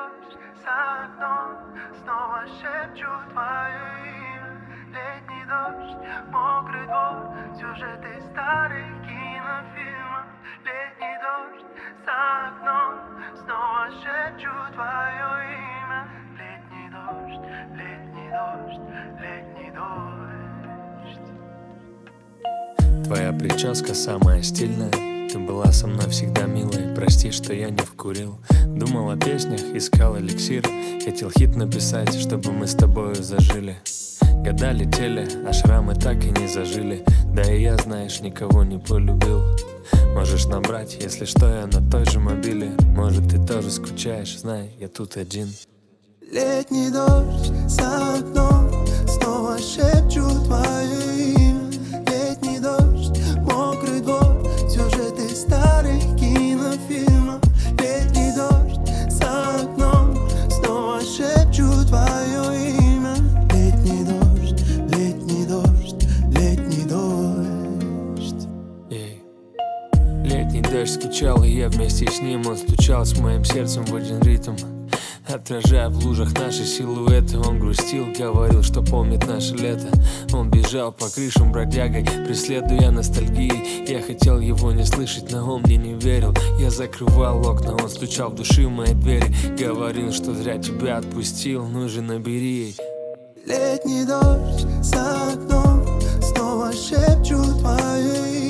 дождь за окном, снова шепчу твое имя. Летний дождь, мокрый двор, сюжеты старых кинофильмов. Летний дождь за окном, снова шепчу твое имя. Летний дождь, летний дождь, летний дождь. Твоя прическа самая стильная. Ты была со мной всегда милой. Прости, что я не вкурил. Думал о песнях, искал эликсир. Хотел хит написать, чтобы мы с тобою зажили. Года летели, а шрамы так и не зажили. Да и я, знаешь, никого не полюбил. Можешь набрать, если что, я на той же мобиле. Может, ты тоже скучаешь, знай, я тут один. Летний дождь за окном, снова шепчу твое имя. Летний дождь, мокрый двор, сюжеты старых кинофильмов. Летний дождь за окном, снова шепчу твое имя. Летний дождь, летний дождь, летний дождь. Летний дождь скучал, и я вместе с ним. Он стучал с моим сердцем в один ритм, отражая в лужах наши силуэты. Он грустил, говорил, что помнит наше лето. Он бежал по крышам бродягой, преследуя ностальгией. Я хотел его не слышать, но он мне не верил. Я закрывал окна, он стучал в души моей двери. Говорил, что зря тебя отпустил, ну же набери. Летний дождь за окном, снова шепчу твое имя.